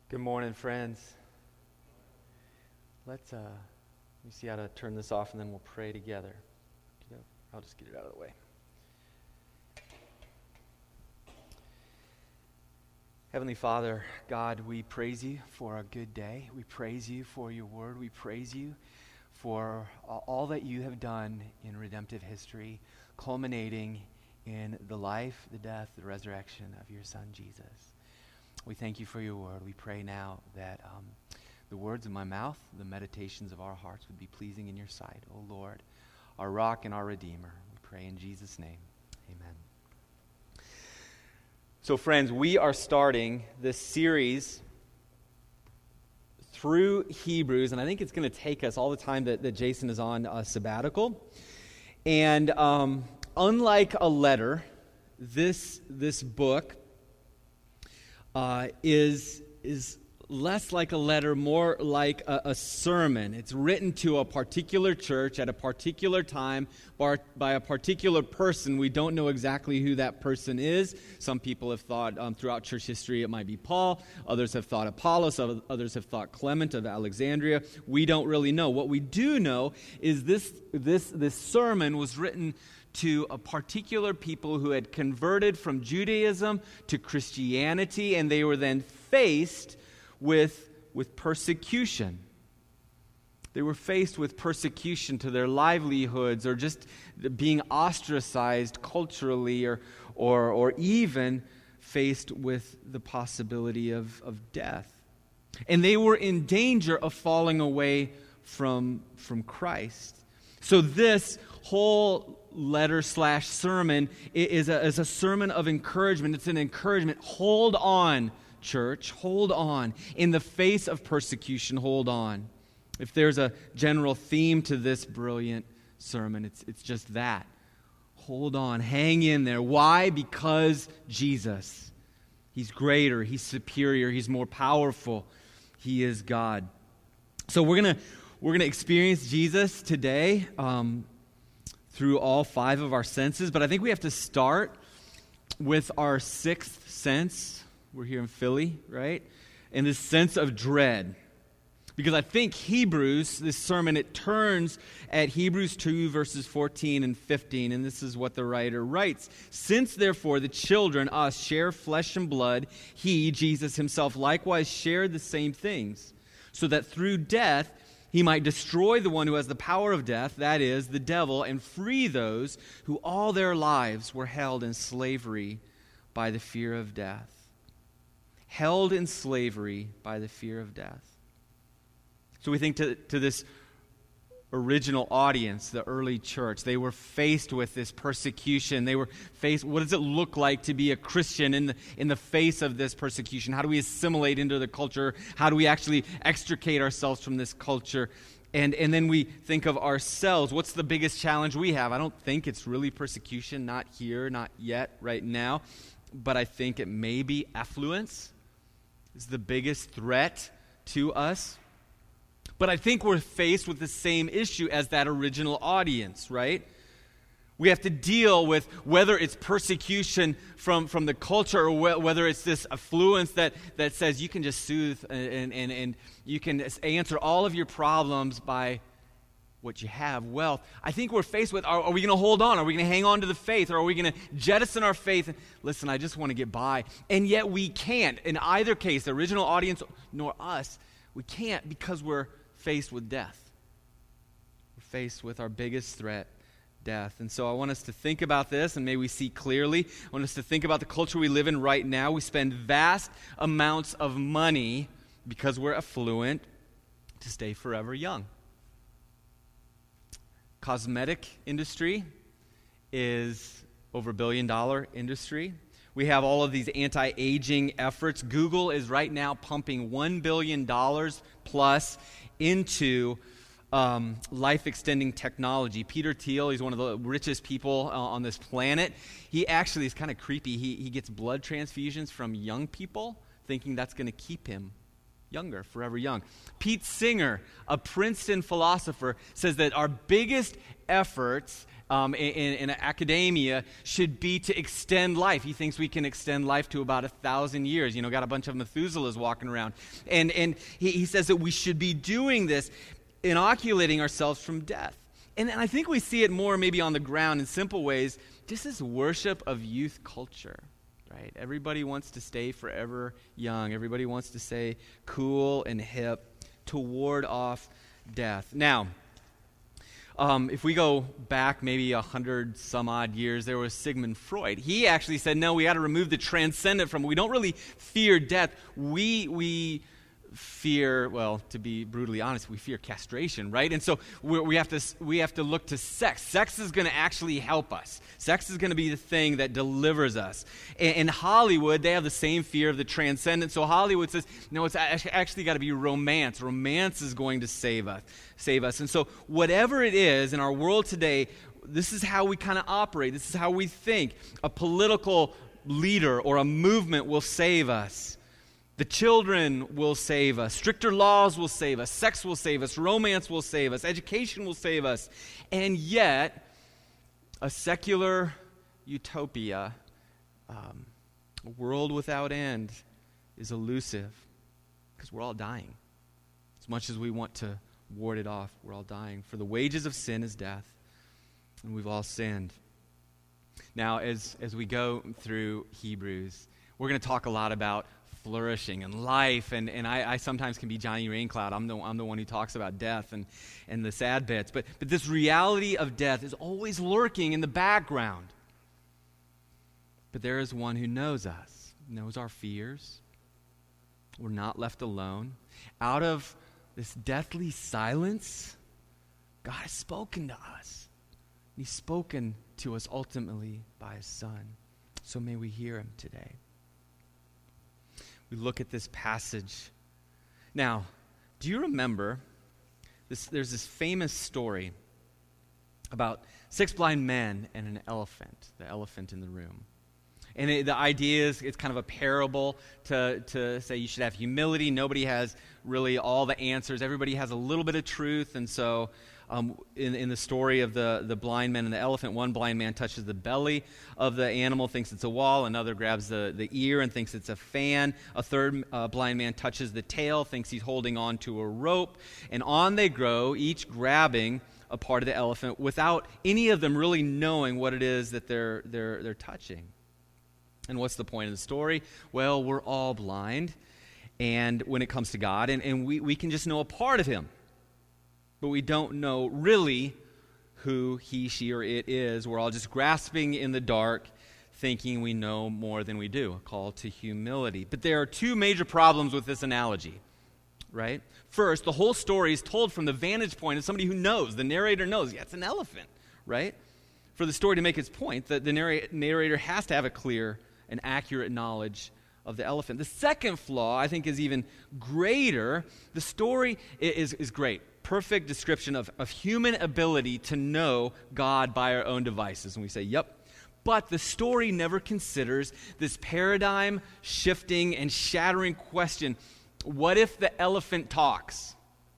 Good morning, friends. Let me see how to turn this off, and then we'll pray together. I'll just get it out of the way. Heavenly Father, God, we praise you for a good day. We praise you for your word. We praise you for all that you have done in redemptive history, culminating in the life, the death, the resurrection of your Son, Jesus. We thank you for your word. We pray now that the words of my mouth, the meditations of our hearts would be pleasing in your sight. O Lord, our rock and our redeemer. We pray in Jesus' name. Amen. So friends, we are starting this series through Hebrews, and I think it's going to take us all the time that Jason is on a sabbatical. And unlike a letter, this book is less like a letter, more like a sermon. It's written to a particular church at a particular time by a particular person. We don't know exactly who that person is. Some people have thought throughout church history it might be Paul. Others have thought Apollos. Others have thought Clement of Alexandria. We don't really know. What we do know is this sermon was written to a particular people who had converted from Judaism to Christianity, and they were then faced with persecution. They were faced with persecution to their livelihoods, or just being ostracized culturally, or even faced with the possibility of death. And they were in danger of falling away from Christ. So this whole letter/sermon is a sermon of encouragement. It's an encouragement. Hold on, church. Hold on. In the face of persecution, hold on. If there's a general theme to this brilliant sermon, it's just that. Hold on. Hang in there. Why? Because Jesus. He's greater. He's superior. He's more powerful. He is God. So we're gonna experience Jesus today through all five of our senses, but I think we have to start with our sixth sense. We're here in Philly, right? And this sense of dread. Because I think Hebrews, this sermon, it turns at Hebrews 2, verses 14 and 15, and this is what the writer writes. Since, therefore, the children, us, share flesh and blood, he, Jesus himself, likewise shared the same things, so that through death he might destroy the one who has the power of death, that is, the devil, and free those who all their lives were held in slavery by the fear of death. Held in slavery by the fear of death. So we think to this original audience, the early church, they were faced with this persecution. They were faced, what does it look like to be a Christian in the face of this persecution? How do we assimilate into the culture? How do we actually extricate ourselves from this culture? And then we think of ourselves. What's the biggest challenge we have? I don't think it's really persecution, not here, not yet, right now. But I think it may be affluence is the biggest threat to us. But I think we're faced with the same issue as that original audience, right? We have to deal with whether it's persecution from the culture, or whether it's this affluence that says you can just soothe and you can answer all of your problems by what you have, wealth. I think we're faced with, are we going to hold on? Are we going to hang on to the faith? Or are we going to jettison our faith? And, listen, I just want to get by. And yet we can't. In either case, the original audience nor us, we can't, because we're faced with death. We're faced with our biggest threat, death. And so I want us to think about this, and may we see clearly. I want us to think about the culture we live in right now. We spend vast amounts of money, because we're affluent, to stay forever young. Cosmetic industry is over $1 billion industry. We have all of these anti-aging efforts. Google is right now pumping $1 billion plus into life-extending technology. Peter Thiel, he's one of the richest people on this planet. He actually is kind of creepy. He gets blood transfusions from young people, thinking that's going to keep him younger, forever young. Pete Singer, a Princeton philosopher, says that our biggest efforts in academia should be to extend life. He thinks we can extend life to about 1,000 years. Got a bunch of Methuselahs walking around. And he says that we should be doing this, inoculating ourselves from death. And I think we see it more maybe on the ground in simple ways, just as worship of youth culture. Right? Everybody wants to stay forever young. Everybody wants to stay cool and hip to ward off death. Now, if we go back maybe 100 some odd years, there was Sigmund Freud. He actually said, no, we got to remove the transcendent from it. We don't really fear death. We fear, well, to be brutally honest, we fear castration, right? And so we have to look to sex. Sex is going to actually help us. Sex is going to be the thing that delivers us. In Hollywood, they have the same fear of the transcendent. So Hollywood says, no, it's actually got to be romance. Romance is going to save us. And so whatever it is in our world today, this is how we kind of operate. This is how we think. A political leader or a movement will save us. The children will save us. Stricter laws will save us. Sex will save us. Romance will save us. Education will save us. And yet, a secular utopia, a world without end, is elusive because we're all dying. As much as we want to ward it off, we're all dying. For the wages of sin is death, and we've all sinned. Now, as we go through Hebrews, we're going to talk a lot about flourishing and life, and I sometimes can be Johnny Raincloud. I'm the one who talks about death and the sad bits. But this reality of death is always lurking in the background. But there is one who knows us, knows our fears. We're not left alone. Out of this deathly silence, God has spoken to us. He's spoken to us ultimately by His Son. So may we hear Him today. We look at this passage. Now, do you remember, there's this famous story about 6 blind men and an elephant, the elephant in the room. And the idea is it's kind of a parable to say you should have humility. Nobody has really all the answers. Everybody has a little bit of truth. And so in the story of the blind man and the elephant, one blind man touches the belly of the animal, thinks it's a wall. Another grabs the ear and thinks it's a fan. A third blind man touches the tail, thinks he's holding on to a rope. And on they go, each grabbing a part of the elephant without any of them really knowing what it is that they're touching. And what's the point of the story? Well, we're all blind, and when it comes to God, and we can just know a part of Him. But we don't know really who He, she, or it is. We're all just grasping in the dark, thinking we know more than we do. A call to humility. But there are 2 major problems with this analogy, right? First, the whole story is told from the vantage point of somebody who knows. The narrator knows, yeah, it's an elephant, right? For the story to make its point, the narrator has to have a clear and accurate knowledge of the elephant. The second flaw, I think, is even greater. The story is great. Perfect description of human ability to know God by our own devices. And we say, yep. But the story never considers this paradigm shifting and shattering question. What if the elephant talks?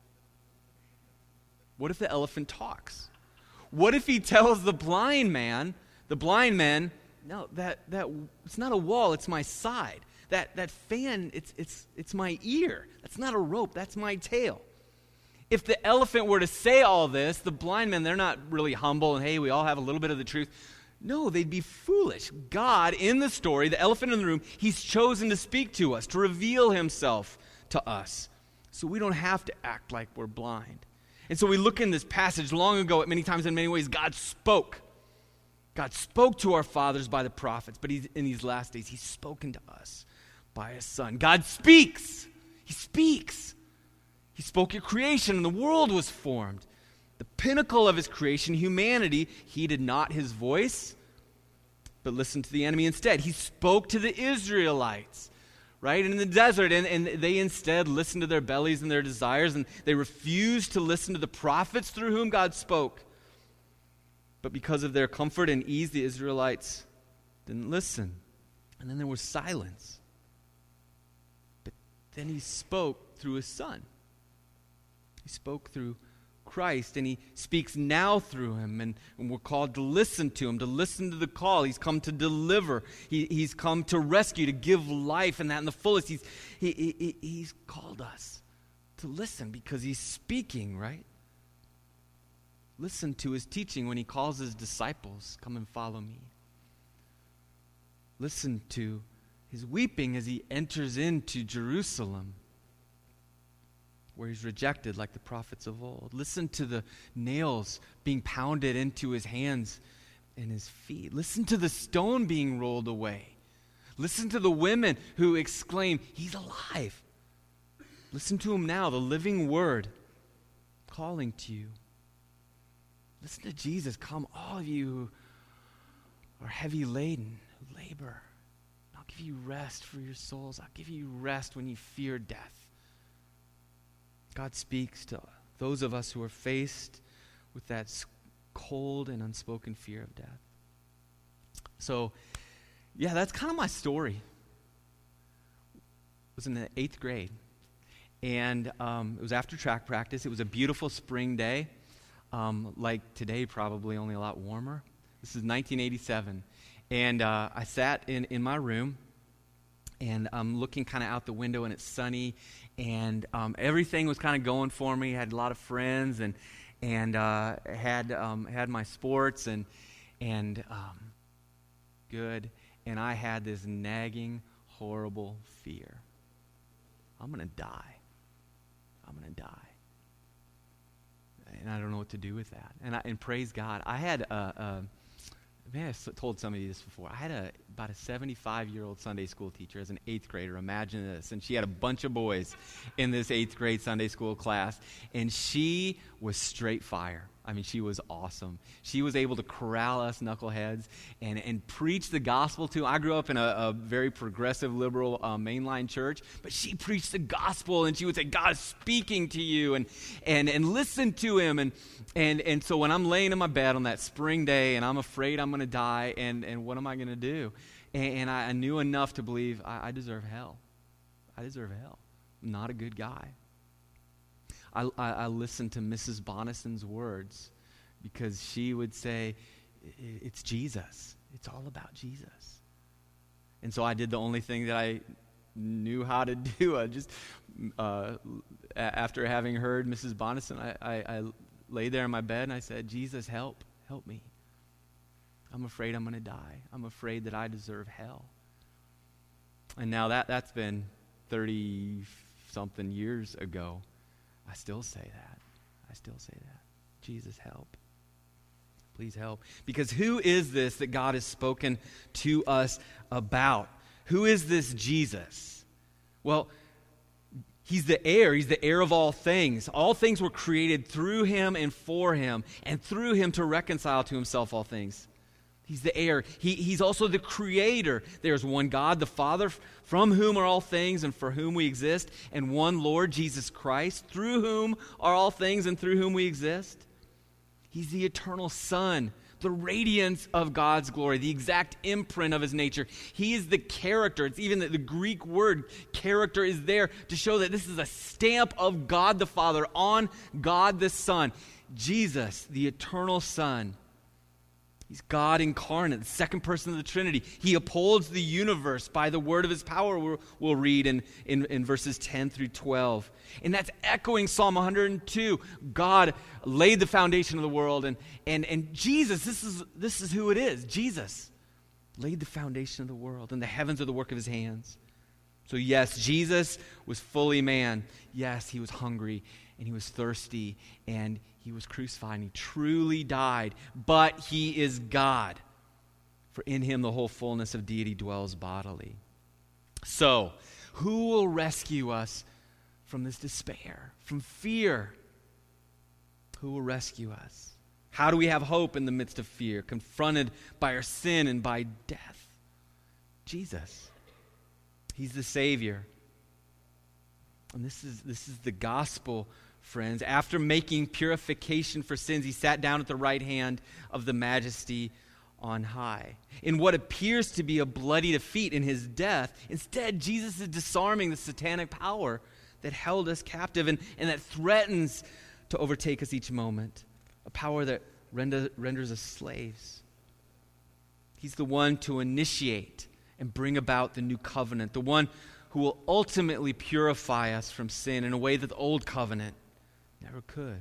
What if the elephant talks? What if he tells the blind man, no, that it's not a wall, it's my side. That fan, it's my ear. That's not a rope, that's my tail. If the elephant were to say all this, the blind men, they're not really humble and, hey, we all have a little bit of the truth. No, they'd be foolish. God, in the story, the elephant in the room, He's chosen to speak to us, to reveal Himself to us. So we don't have to act like we're blind. And so we look in this passage long ago, many times in many ways, God spoke. God spoke to our fathers by the prophets, but in these last days, He's spoken to us by His Son. God speaks. He speaks. He spoke at creation, and the world was formed. The pinnacle of His creation, humanity, heeded not His voice, but listened to the enemy instead. He spoke to the Israelites, right, in the desert, and they instead listened to their bellies and their desires, and they refused to listen to the prophets through whom God spoke. But because of their comfort and ease, the Israelites didn't listen. And then there was silence. But then he spoke through his Son. He spoke through Christ, and he speaks now through him, and we're called to listen to him, to listen to the call. He's come to deliver. He's come to rescue, to give life, and that in the fullest. He's called us to listen because he's speaking, right? Listen to his teaching when he calls his disciples, come and follow me. Listen to his weeping as he enters into Jerusalem, where he's rejected like the prophets of old. Listen to the nails being pounded into his hands and his feet. Listen to the stone being rolled away. Listen to the women who exclaim, he's alive. Listen to him now, the living word calling to you. Listen to Jesus. Come, all of you who are heavy laden, who labor. I'll give you rest for your souls. I'll give you rest when you fear death. God speaks to those of us who are faced with that cold and unspoken fear of death. So, yeah, that's kind of my story. I was in the 8th grade, and it was after track practice. It was a beautiful spring day, like today, probably only a lot warmer. This is 1987, and I sat in my room, and I'm looking kind of out the window, and it's sunny, and everything was kind of going for me. I had a lot of friends, and had my sports, and good. And I had this nagging, horrible fear. I'm going to die. I'm going to die. And I don't know what to do with that. And praise God, I had I've told some of you this before. I had about a 75-year-old Sunday school teacher as an 8th grader. Imagine this. And she had a bunch of boys in this 8th grade Sunday school class. And she was straight fire. I mean, she was awesome. She was able to corral us knuckleheads and preach the gospel to. I grew up in a very progressive, liberal mainline church, but she preached the gospel, and she would say, God is speaking to you, and listen to him. And so when I'm laying in my bed on that spring day, and I'm afraid I'm going to die, and what am I going to do? And I knew enough to believe I deserve hell. I deserve hell. I'm not a good guy. I listened to Mrs. Bonison's words because she would say, it's Jesus. It's all about Jesus. And so I did the only thing that I knew how to do. I just, after having heard Mrs. Bonison, I lay there in my bed and I said, Jesus, help me. I'm afraid I'm going to die. I'm afraid that I deserve hell. And now that's been 30-something years ago. I still say that. Jesus, help. Please help. Because who is this that God has spoken to us about? Who is this Jesus? Well, he's the heir. He's the heir of all things. All things were created through him and for him, and through him to reconcile to himself all things. He's the heir. He's also the creator. There's one God, the Father, from whom are all things and for whom we exist, and one Lord, Jesus Christ, through whom are all things and through whom we exist. He's the eternal Son, the radiance of God's glory, the exact imprint of his nature. He is the character. It's even the Greek word character is there to show that this is a stamp of God the Father on God the Son. Jesus, the eternal Son. He's God incarnate, the second person of the Trinity. He upholds the universe by the word of his power, we'll read in verses 10 through 12. And that's echoing Psalm 102. God laid the foundation of the world, and Jesus, this is who it is. Jesus laid the foundation of the world, and the heavens are the work of his hands. So yes, Jesus was fully man. Yes, he was hungry, and he was thirsty, and he was crucified, and he truly died, but he is God. For in him the whole fullness of deity dwells bodily. So, who will rescue us from this despair, from fear? Who will rescue us? How do we have hope in the midst of fear, confronted by our sin and by death? Jesus. He's the Savior. And this is the gospel, friends. After making purification for sins, he sat down at the right hand of the Majesty on high. In what appears to be a bloody defeat in his death, instead, Jesus is disarming the satanic power that held us captive and that threatens to overtake us each moment, a power that renders us slaves. He's the one to initiate and bring about the new covenant, the one who will ultimately purify us from sin in a way that the old covenant never could.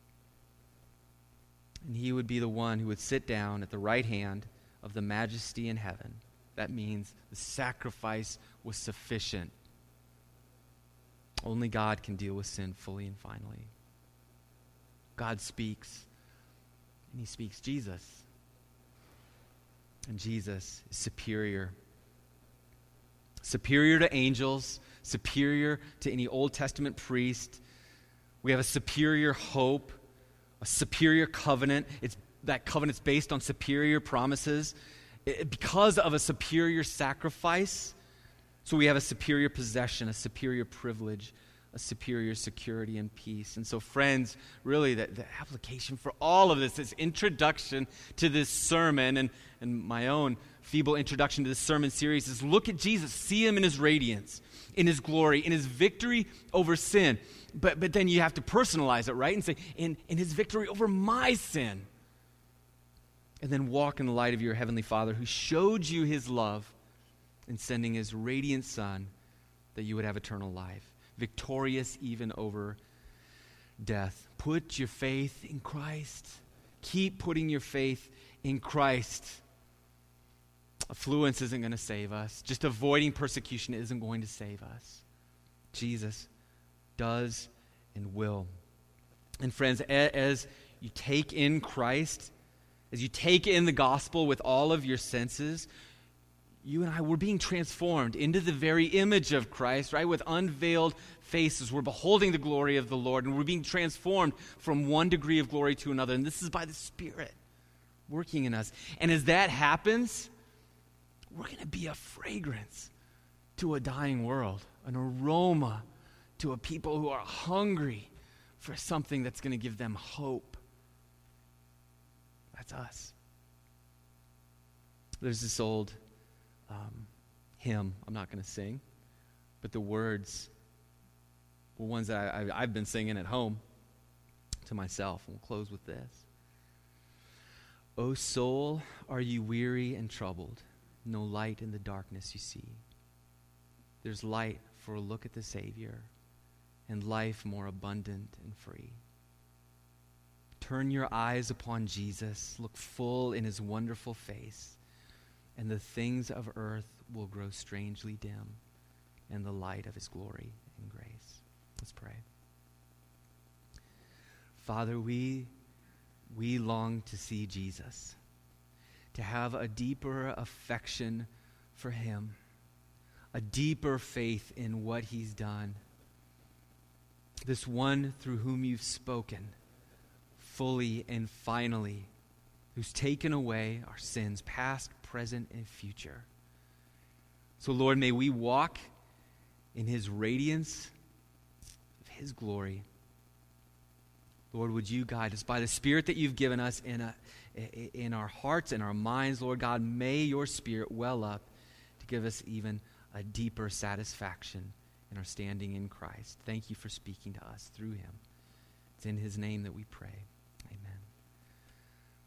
And he would be the one who would sit down at the right hand of the majesty in heaven. That means the sacrifice was sufficient. Only God can deal with sin fully and finally. God speaks, and he speaks Jesus. And Jesus is superior. Superior to angels, superior to any Old Testament priest. We have a superior hope, a superior covenant. That covenant's based on superior promises. Because of a superior sacrifice, so we have a superior possession, a superior privilege, a superior security and peace. And so, friends, really the application for all of this introduction to this sermon and my own feeble introduction to this sermon series is look at Jesus, see him in his radiance, in his glory, in his victory over sin. But then you have to personalize it, right? And say, in his victory over my sin. And then walk in the light of your heavenly Father who showed you his love in sending his radiant Son that you would have eternal life, victorious even over death. Put your faith in Christ. Keep putting your faith in Christ. Affluence isn't going to save us. Just avoiding persecution isn't going to save us. Jesus does and will. And friends, as you take in Christ, as you take in the gospel with all of your senses, you and I, we're being transformed into the very image of Christ, right? With unveiled faces, we're beholding the glory of the Lord, and we're being transformed from one degree of glory to another. And this is by the Spirit working in us. And as that happens, we're going to be a fragrance to a dying world, an aroma to a people who are hungry for something that's going to give them hope. That's us. There's this old hymn I'm not going to sing, but the words were ones that I've been singing at home to myself. And we'll close with this. O soul, are you weary and troubled? No light in the darkness you see. There's light for a look at the Savior and life more abundant and free. Turn your eyes upon Jesus, look full in his wonderful face, and the things of earth will grow strangely dim in the light of his glory and grace. Let's pray. Father, we long to see Jesus, to have a deeper affection for him, a deeper faith in what he's done. This one through whom you've spoken fully and finally, who's taken away our sins, past, present, and future. So, Lord, may we walk in his radiance of his glory. Lord, would you guide us by the Spirit that you've given us in our hearts and our minds, Lord God, may your Spirit well up to give us even a deeper satisfaction in our standing in Christ. Thank you for speaking to us through him. It's in his name that we pray.